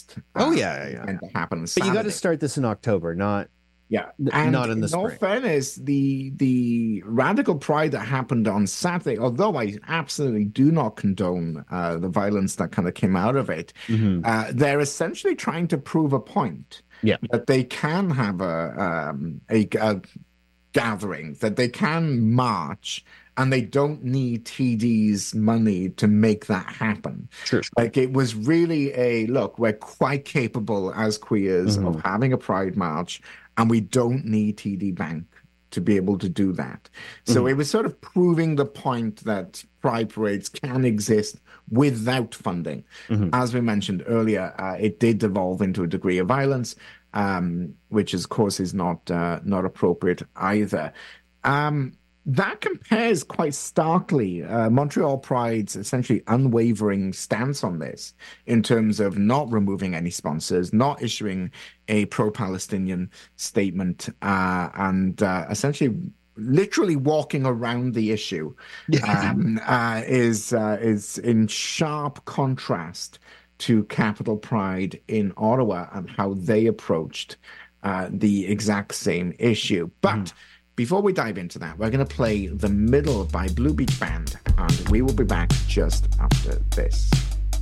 Oh yeah. and to happen on But you got to Saturday. start this in October, not Yeah, and not in the in all spring. fairness, the radical pride that happened on Saturday, although I absolutely do not condone the violence that kind of came out of it, Hmm. they're essentially trying to prove a point Yeah. that they can have a gathering, that they can march, and they don't need TD's money to make that happen. True. Like it was really a look, we're quite capable as queers Mhm. of having a pride march, and we don't need TD Bank to be able to do that. So it was sort of proving the point that pride parades can exist without funding. As we mentioned earlier, it did devolve into a degree of violence, which, of course, is not appropriate either. That compares quite starkly Montreal Pride's essentially unwavering stance on this in terms of not removing any sponsors, not issuing a pro-Palestinian statement, and essentially literally walking around the issue is in sharp contrast to Capital Pride in Ottawa and how they approached the exact same issue. But before we dive into that, we're going to play The Middle by Blue Beach Band, and we will be back just after this.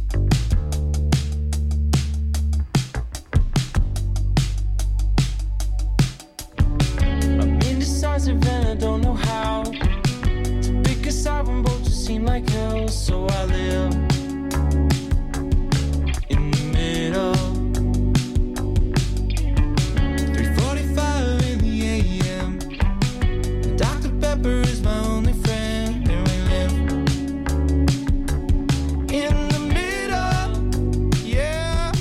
I'm indecisive and I don't know how to pick a side when both just seem like hell, so I live in the middle. 3:45 in the AM. Dr. Pepper is my only friend, and we live in the middle, yeah.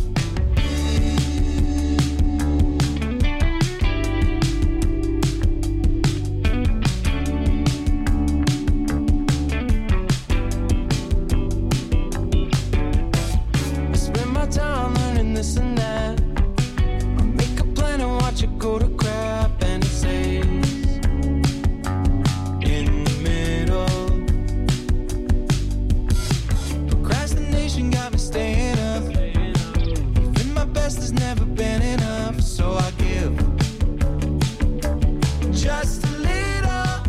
I spend my time learning this and that. I make a plan and watch it go to crap, and it says in the middle. Procrastination got me staying up. Even my best has never been enough, so I give just a little.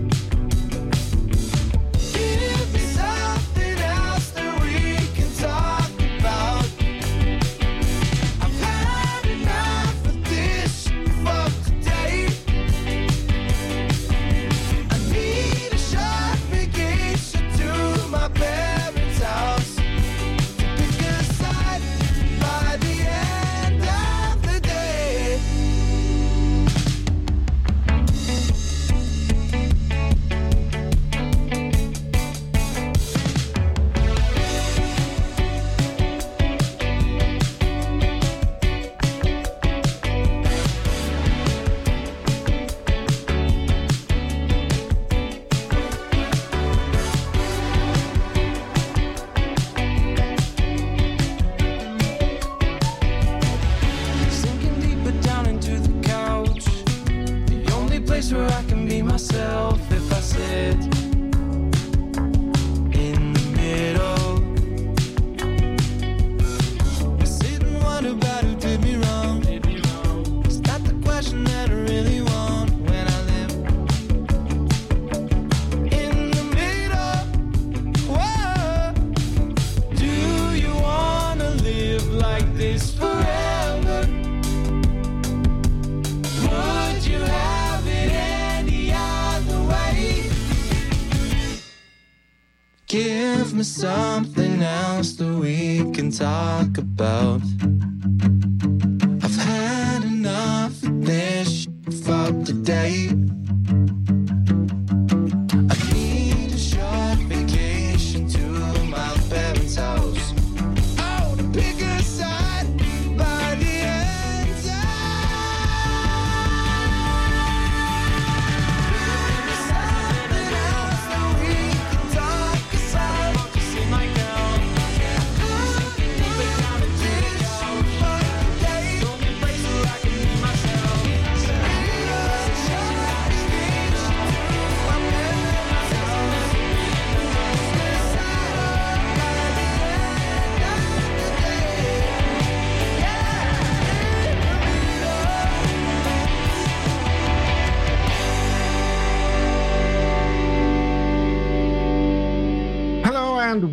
Give me something else that we can talk about. I've had enough of this fuck today. I need a short vacation to my parents' house to pick a side by the end of the day. Sinking deeper down into the couch, the only place where I can be myself if I sit in the middle. I sit and wonder about who did me wrong. Is that the question that I really want when I live in the middle? Whoa. Do you wanna live like this forever? Would you have it any other way? Give me something else that we can talk about. I've had enough of this shit for today. I need a short vacation to my parents' house. Oh, to pick a side by the end. Something else that we can talk about. Just seem like hell. Deep it down into the couch.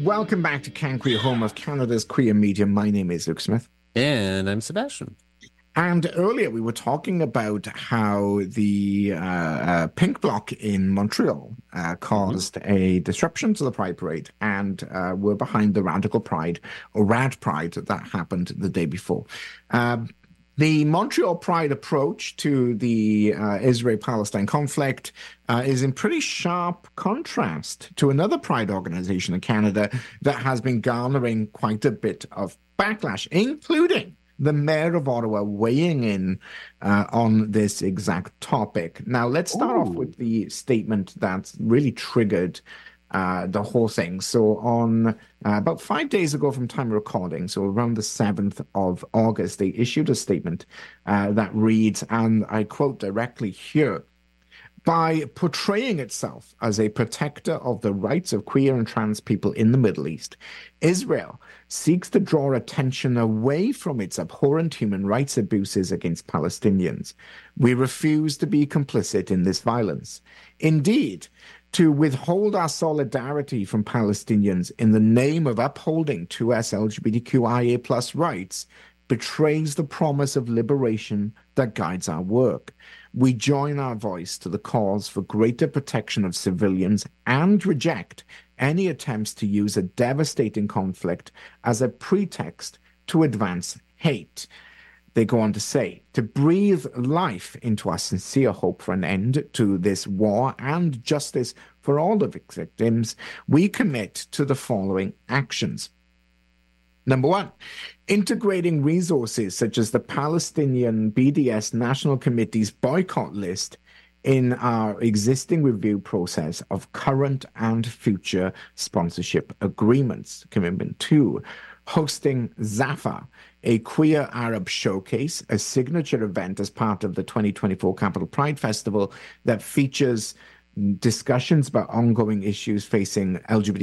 welcome back to Can Queer, home of Canada's queer media. My name is Luke Smith. And I'm Sebastian. And earlier we were talking about how the Pink Bloc in Montreal caused a disruption to the Pride Parade and were behind the Radical Pride, or Rad Pride, that happened the day before. The Montreal Pride approach to the Israel-Palestine conflict is in pretty sharp contrast to another Pride organization in Canada that has been garnering quite a bit of backlash, including the mayor of Ottawa weighing in on this exact topic. Now, let's start off with the statement that's really triggered the whole thing. So on about 5 days ago from time of recording, so around the 7th of August, they issued a statement that reads, and I quote directly here, "By portraying itself as a protector of the rights of queer and trans people in the Middle East, Israel seeks to draw attention away from its abhorrent human rights abuses against Palestinians. We refuse to be complicit in this violence. Indeed, to withhold our solidarity from Palestinians in the name of upholding 2S LGBTQIA+ rights betrays the promise of liberation that guides our work. We join our voice to the cause for greater protection of civilians and reject any attempts to use a devastating conflict as a pretext to advance hate." They go on to say, "To breathe life into our sincere hope for an end to this war and justice for all of its victims, we commit to the following actions. Number one, integrating resources such as the Palestinian BDS National Committee's boycott list in our existing review process of current and future sponsorship agreements. Commitment two, hosting Zafar, a queer Arab showcase, a signature event as part of the 2024 Capital Pride Festival that features discussions about ongoing issues facing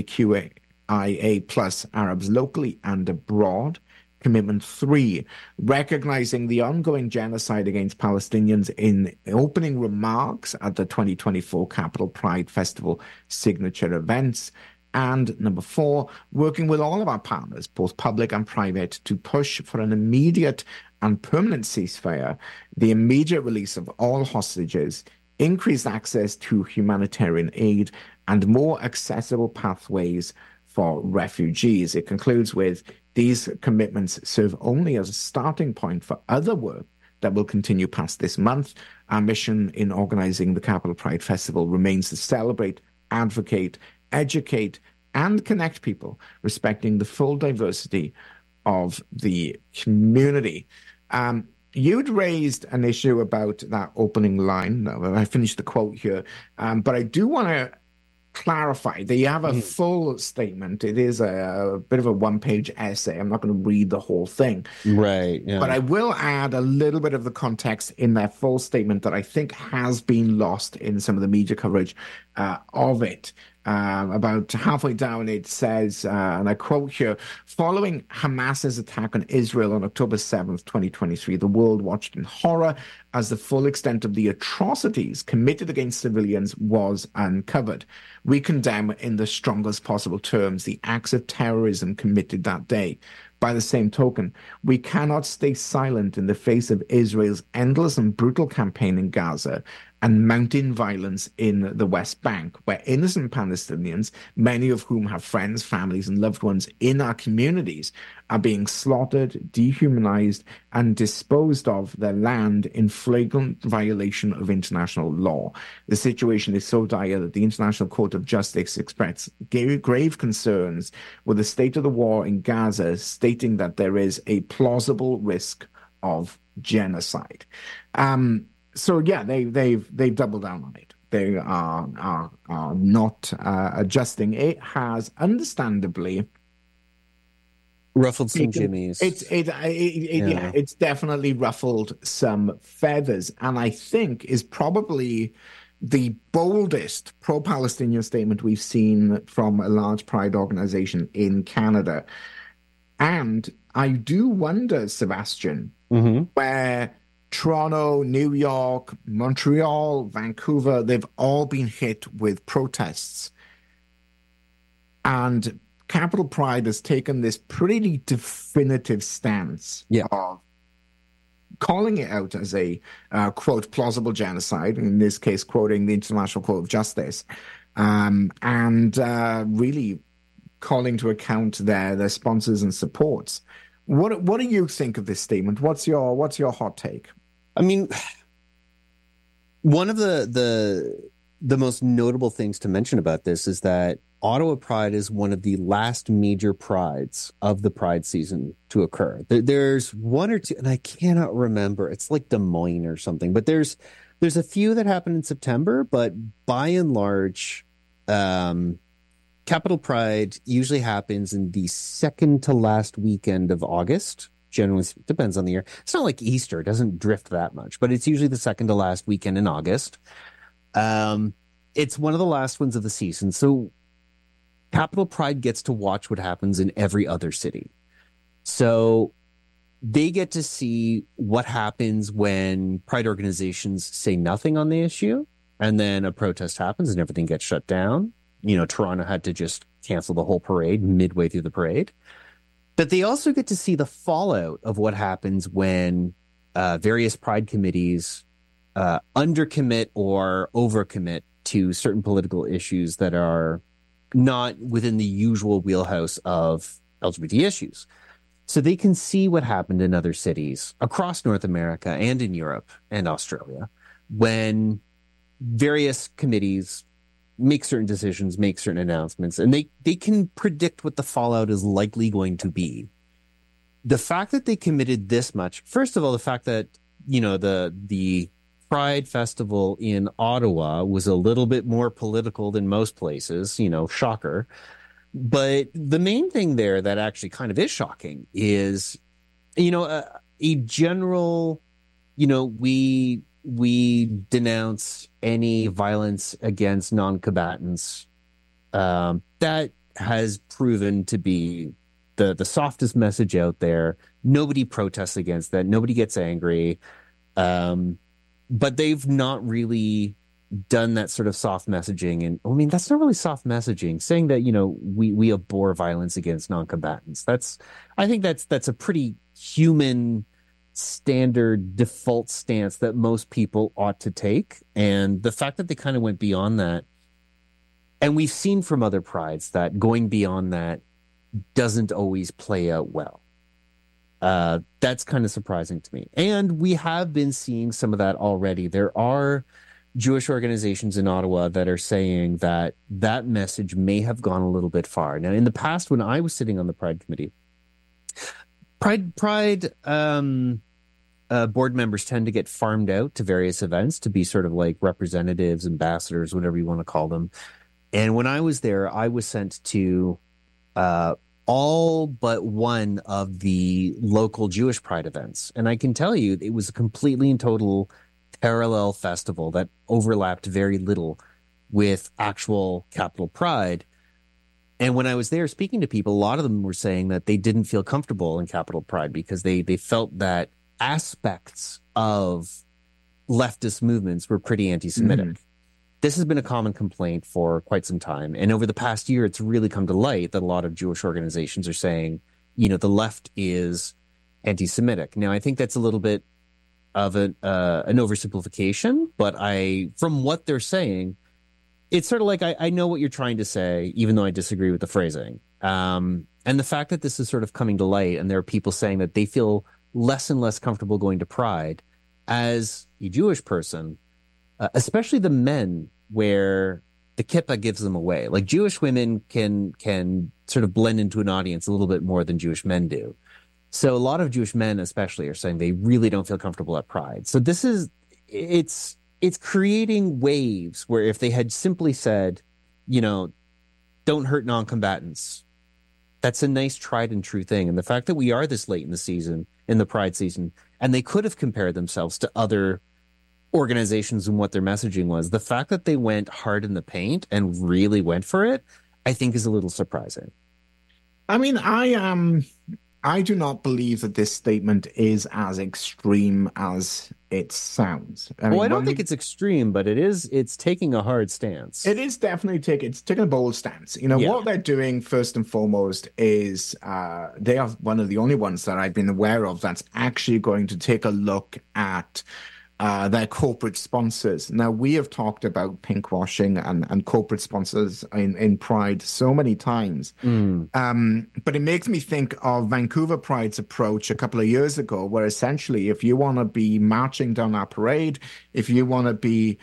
LGBTQIA+ Arabs locally and abroad. Commitment three, recognizing the ongoing genocide against Palestinians in opening remarks at the 2024 Capital Pride Festival signature events. And number four, working with all of our partners, both public and private, to push for an immediate and permanent ceasefire, the immediate release of all hostages, increased access to humanitarian aid, and more accessible pathways for refugees. It concludes with, these commitments serve only as a starting point for other work that will continue past this month. Our mission in organizing the Capital Pride Festival remains to celebrate, advocate, educate, and connect people, respecting the full diversity of the community." You'd raised an issue about that opening line. I finished the quote here, but I do want to clarify. They have a full statement. It is a bit of a one-page essay. I'm not going to read the whole thing. Right. Yeah. But I will add a little bit of the context in their full statement that I think has been lost in some of the media coverage of it. About halfway down, it says, and I quote here, "Following Hamas's attack on Israel on October 7th, 2023, the world watched in horror as the full extent of the atrocities committed against civilians was uncovered. We condemn in the strongest possible terms the acts of terrorism committed that day. By the same token, we cannot stay silent in the face of Israel's endless and brutal campaign in Gaza and mounting violence in the West Bank, where innocent Palestinians, many of whom have friends, families, and loved ones in our communities, are being slaughtered, dehumanized, and disposed of their land in flagrant violation of international law. The situation is so dire that the International Court of Justice expressed grave concerns with the state of the war in Gaza, stating that there is a plausible risk of genocide." So yeah, they've doubled down on it. They are not adjusting. It has understandably ruffled some jimmies. It's definitely ruffled some feathers, and I think is probably the boldest pro-Palestinian statement we've seen from a large pride organization in Canada. And I do wonder, Sebastian, where Toronto, New York, Montreal, Vancouver, they've all been hit with protests. And Capital Pride has taken this pretty definitive stance Yeah. of calling it out as a, quote, plausible genocide, in this case, quoting the International Court of Justice, and really calling to account their sponsors and supports. What do you think of this statement? What's your hot take? I mean, one of the most notable things to mention about this is that Ottawa Pride is one of the last major prides of the Pride season to occur. There's one or two, and I cannot remember. It's like Des Moines or something, but there's a few that happen in September, but by and large, Capital Pride usually happens in the second to last weekend of August. Generally, depends on the year. It's not like Easter; it doesn't drift that much, but it's usually the second to last weekend in August. It's one of the last ones of the season, so Capital Pride gets to watch what happens in every other city. So they get to see what happens when Pride organizations say nothing on the issue, and then a protest happens and everything gets shut down. You know, Toronto had to just cancel the whole parade midway through the parade. But they also get to see the fallout of what happens when various Pride committees undercommit or overcommit to certain political issues that are not within the usual wheelhouse of LGBT issues. So they can see what happened in other cities across North America and in Europe and Australia when various committees make certain decisions, make certain announcements, and they can predict what the fallout is likely going to be. The fact that they committed this much, first of all, the fact that, you know, the Pride Festival in Ottawa was a little bit more political than most places, you know, shocker. But the main thing there that actually kind of is shocking is, you know, a general, you know, we denounce any violence against non-combatants. That has proven to be the softest message out there. Nobody protests against that. Nobody gets angry. But they've not really done that sort of soft messaging. And I mean, that's not really soft messaging, saying that, you know, we abhor violence against non-combatants. I think that's a pretty human standard default stance that most people ought to take. And the fact that they kind of went beyond that, and we've seen from other prides that going beyond that doesn't always play out well. That's kind of surprising to me. And we have been seeing some of that already. There are Jewish organizations in Ottawa that are saying that that message may have gone a little bit far. Now, in the past, when I was sitting on the Pride Committee, Pride board members tend to get farmed out to various events to be sort of like representatives, ambassadors, whatever you want to call them. And when I was there, I was sent to all but one of the local Jewish Pride events. And I can tell you, it was a completely and total parallel festival that overlapped very little with actual Capital Pride. And when I was there speaking to people, a lot of them were saying that they didn't feel comfortable in Capital Pride because they felt that aspects of leftist movements were pretty anti-Semitic. Mm-hmm. This has been a common complaint for quite some time. And over the past year, it's really come to light that a lot of Jewish organizations are saying, you know, the left is anti-Semitic. Now, I think that's a little bit of an oversimplification, but from what they're saying, it's sort of like, I know what you're trying to say, even though I disagree with the phrasing. And the fact that this is sort of coming to light, and there are people saying that they feel less and less comfortable going to Pride as a Jewish person, especially the men, where the kippah gives them away. Like, Jewish women can sort of blend into an audience a little bit more than Jewish men do. So a lot of Jewish men especially are saying they really don't feel comfortable at Pride. So it's creating waves where if they had simply said, you know, don't hurt non-combatants, that's a nice tried and true thing. And the fact that we are this late in the season, in the Pride season, and they could have compared themselves to other organizations and what their messaging was, the fact that they went hard in the paint and really went for it, I think is a little surprising. I mean, I do not believe that this statement is as extreme as it sounds. Well, I don't when think it's extreme, but it's taking a hard stance. It is definitely taking a bold stance. Yeah. What they're doing first and foremost is they are one of the only ones that I've been aware of that's actually going to take a look at their corporate sponsors. Now, we have talked about pinkwashing and corporate sponsors in Pride so many times. But it makes me think of Vancouver Pride's approach a couple of years ago, where essentially if you want to be marching down our parade, if you want to be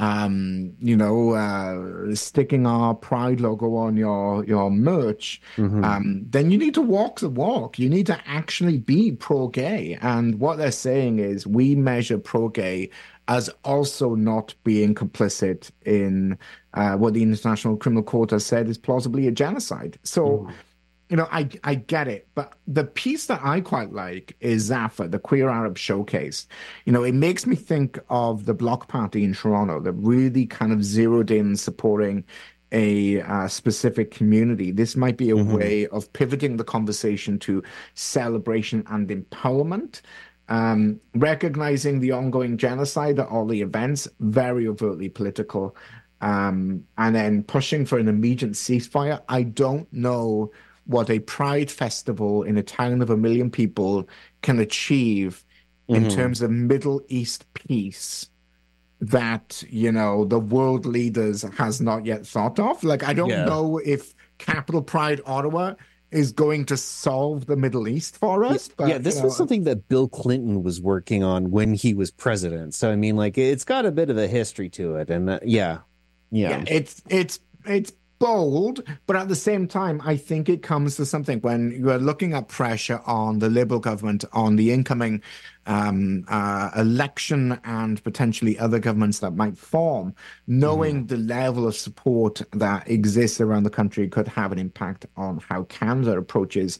sticking our Pride logo on your merch, then you need to walk the walk. You need to actually be pro-gay. And what they're saying is we measure pro-gay as also not being complicit in what the International Criminal Court has said is plausibly a genocide. So, I get it. But the piece that I quite like is Zaffa, the Queer Arab Showcase. It makes me think of the Bloc Party in Toronto that really kind of zeroed in supporting a specific community. This might be a way of pivoting the conversation to celebration and empowerment. Recognizing the ongoing genocide at all the events, very overtly political, and then pushing for an immediate ceasefire. I don't know what a Pride festival in a town of 1 million people can achieve in terms of Middle East peace that, the world leaders has not yet thought of. Like, I don't know if Capital Pride Ottawa is going to solve the Middle East for us. But, this was something that Bill Clinton was working on when he was president. So, I mean, like, it's got a bit of a history to it. And it's bold, but at the same time, I think it comes to something when you are looking at pressure on the Liberal government, on the incoming election and potentially other governments that might form, knowing the level of support that exists around the country could have an impact on how Canada approaches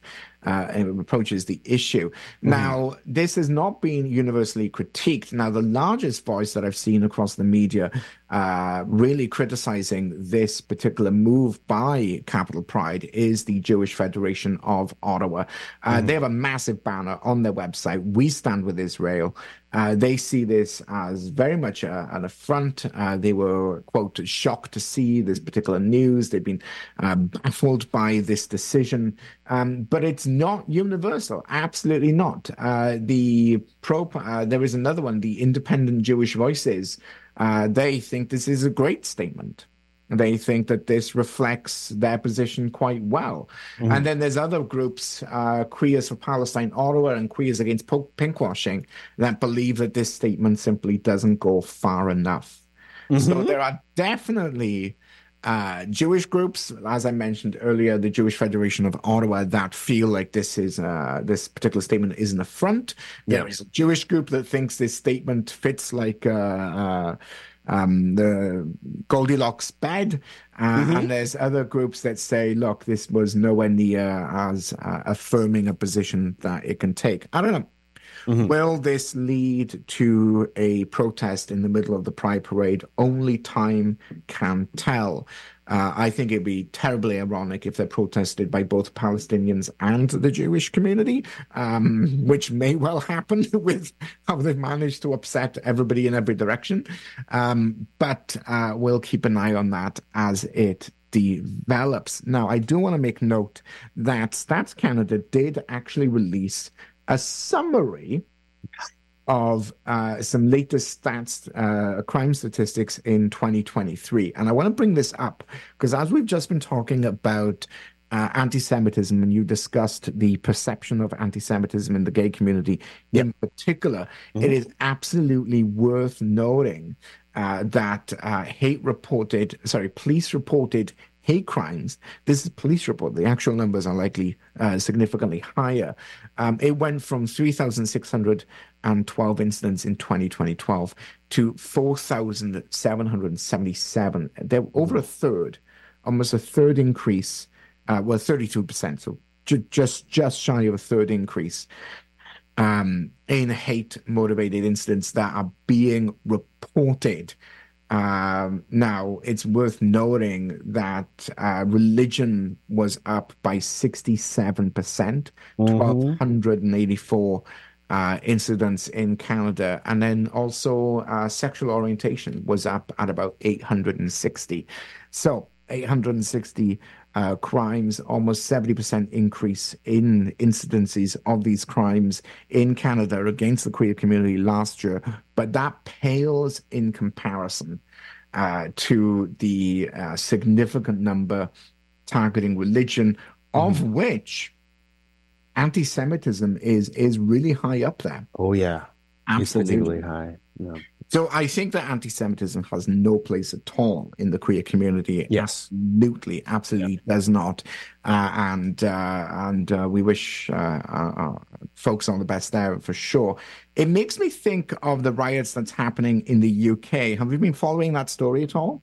the issue. Now, this has not been universally critiqued. Now, the largest voice that I've seen across the media really criticizing this particular move by Capital Pride is the Jewish Federation of Ottawa. They have a massive banner on their website, "We stand with Israel." They see this as very much an affront. They were, quote, shocked to see this particular news. They've been baffled by this decision. But it's not universal. Absolutely not. There is another one, the Independent Jewish Voices. They think this is a great statement. They think that this reflects their position quite well. And then there's other groups, Queers for Palestine Ottawa and Queers Against Pinkwashing, that believe that this statement simply doesn't go far enough. So there are definitely Jewish groups, as I mentioned earlier, the Jewish Federation of Ottawa, that feel like this particular statement is an affront. There is a Jewish group that thinks this statement fits like the Goldilocks bed, and there's other groups that say, look, this was nowhere near as affirming a position that it can take. I don't know. Will this lead to a protest in the middle of the Pride Parade? Only time can tell. I think it'd be terribly ironic if they're protested by both Palestinians and the Jewish community, which may well happen with how they've managed to upset everybody in every direction. But we'll keep an eye on that as it develops. Now, I do want to make note that Stats Canada did actually release a summary of some latest crime statistics in 2023. And I want to bring this up because as we've just been talking about anti-Semitism, and you discussed the perception of anti-Semitism in the gay community in particular, it is absolutely worth noting that police reported hate crimes. This is police report. The actual numbers are likely significantly higher. It went from 3,612 incidents in 2012 to 4,777. They're over a third, almost a third increase. 32%. So just shy of a third increase in hate-motivated incidents that are being reported Now, it's worth noting that religion was up by 67%, 1,284 incidents in Canada. And then also sexual orientation was up at about 860. So 860 crimes, almost 70% increase in incidences of these crimes in Canada against the queer community last year. But that pales in comparison to the significant number targeting religion, of which anti-Semitism is really high up there. Oh, yeah. It's Absolutely. particularly high. Yeah. So I think that anti-Semitism has no place at all in the queer community. Yes. Absolutely does not. And we wish folks all the best there for sure. It makes me think of the riots that's happening in the UK. Have you been following that story at all?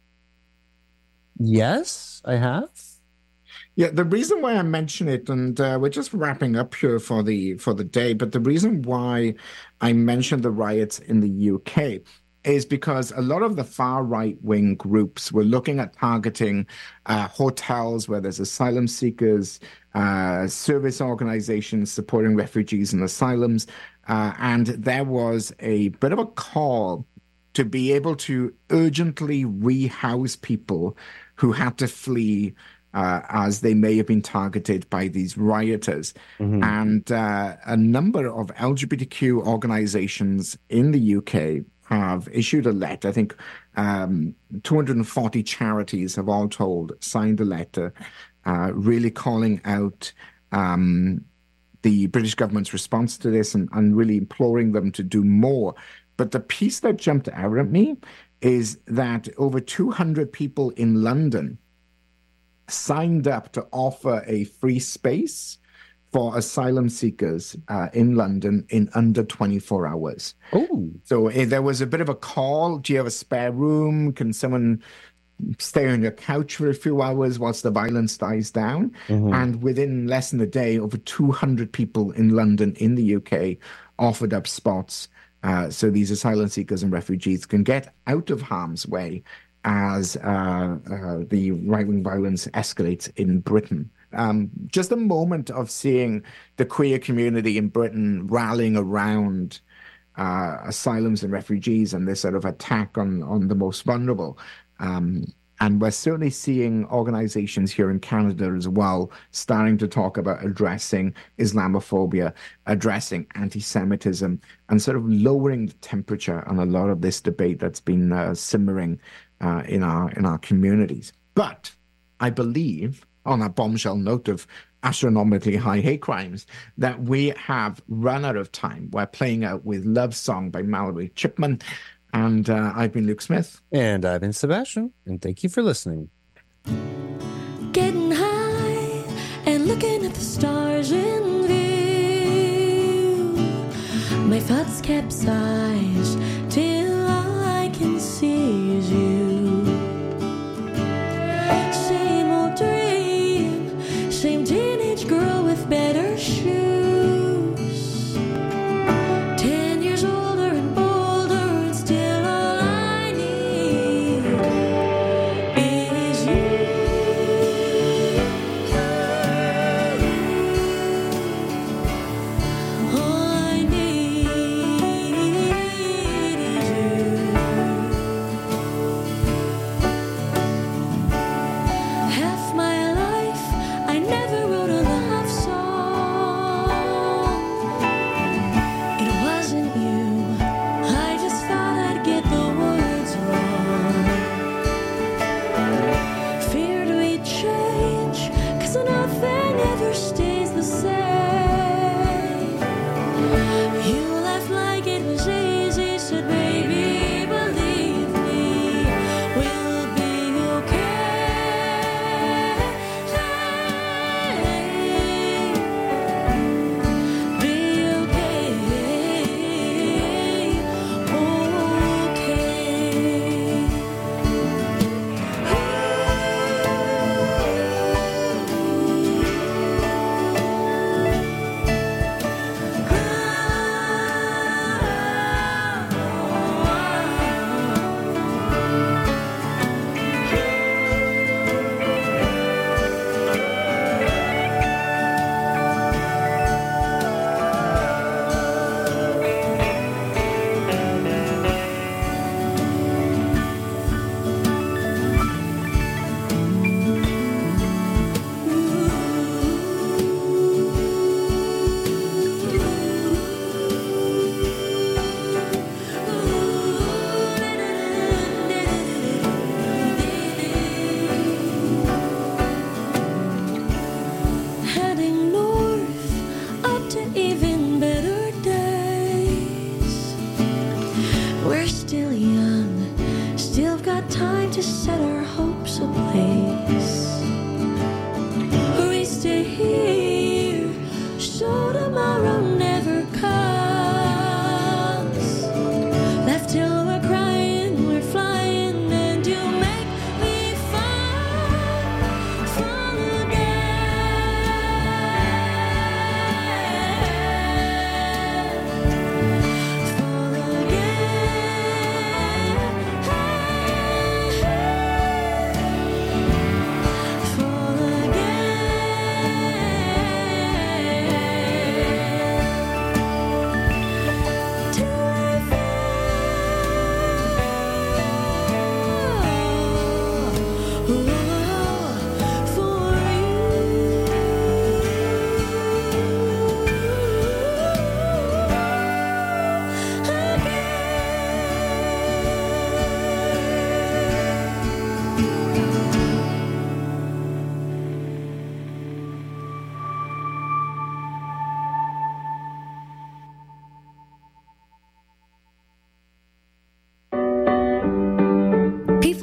Yes, I have. Yeah, the reason why I mention it, and we're just wrapping up here for the day, but the reason why I mentioned the riots in the UK is because a lot of the far right-wing groups were looking at targeting hotels where there's asylum seekers, service organizations supporting refugees and asylums, and there was a bit of a call to be able to urgently rehouse people who had to flee as they may have been targeted by these rioters. And a number of LGBTQ organizations in the UK have issued a letter. I think 240 charities have all told, signed a letter, really calling out the British government's response to this and really imploring them to do more. But the piece that jumped out at me is that over 200 people in London signed up to offer a free space for asylum seekers in London in under 24 hours. Oh, So there was a bit of a call. Do you have a spare room? Can someone stay on your couch for a few hours whilst the violence dies down? And within less than a day, over 200 people in London, in the UK, offered up spots so these asylum seekers and refugees can get out of harm's way as the right-wing violence escalates in Britain. Just a moment of seeing the queer community in Britain rallying around asylums and refugees and this sort of attack on the most vulnerable. And we're certainly seeing organizations here in Canada as well starting to talk about addressing Islamophobia, addressing anti-Semitism, and sort of lowering the temperature on a lot of this debate that's been simmering in our communities. But I believe, on a bombshell note of astronomically high hate crimes, that we have run out of time. We're playing out with Love Song by Mallory Chipman. And I've been Luke Smith. and I've been Sebastian, and thank you for listening. Getting high and looking at the stars in view. My thoughts capsize till all I can see is you. Same old dream, same teenage girl with better shoes. 10 years older and bolder, and still all I need is you. All I need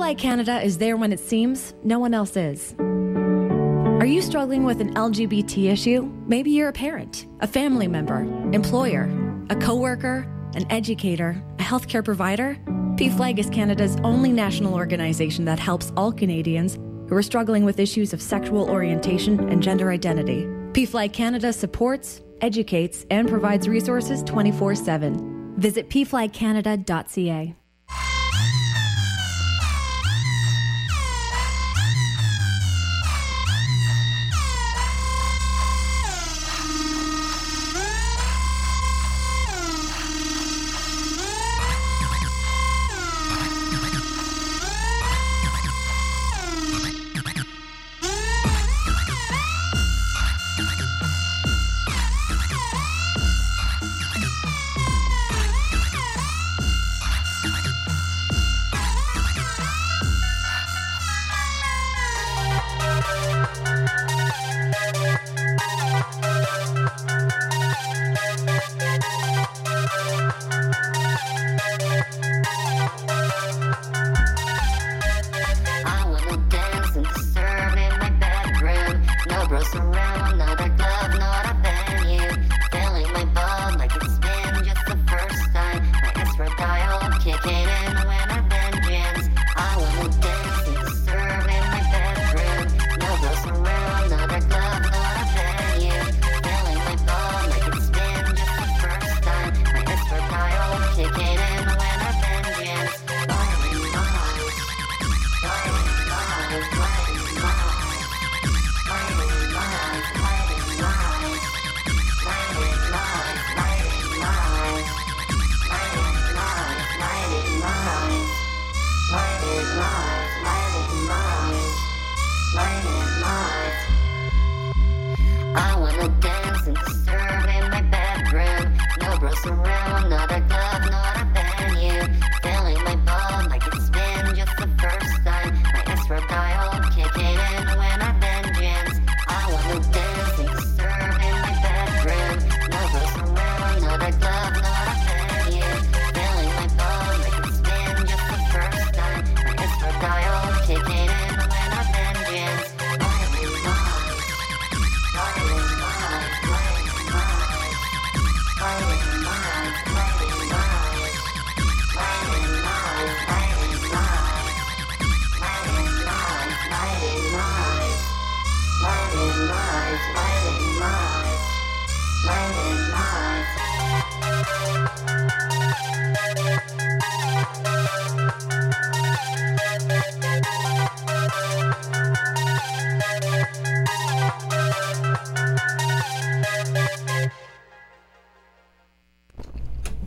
Flag Canada is there when it seems no one else is. Are you struggling with an LGBT issue? Maybe you're a parent, a family member, employer, a coworker, an educator, a healthcare provider. PFLAG is Canada's only national organization that helps all Canadians who are struggling with issues of sexual orientation and gender identity. PFLAG Canada supports, educates, and provides resources 24/7. Visit pflagcanada.ca. I wanna dance and serve in my bedroom. No bros around, not a club, not a venue. Filling my bum like it's been just the first time. My estradiol kicking in when I vengeance. I wanna dance and serve in my bedroom. No bros around, not a club, not a venue. Filling my bum like it's been just the first time. My estradiol kicking in when I vengeance. I wanna dance and serve in my bedroom. No bros around, not a club, not a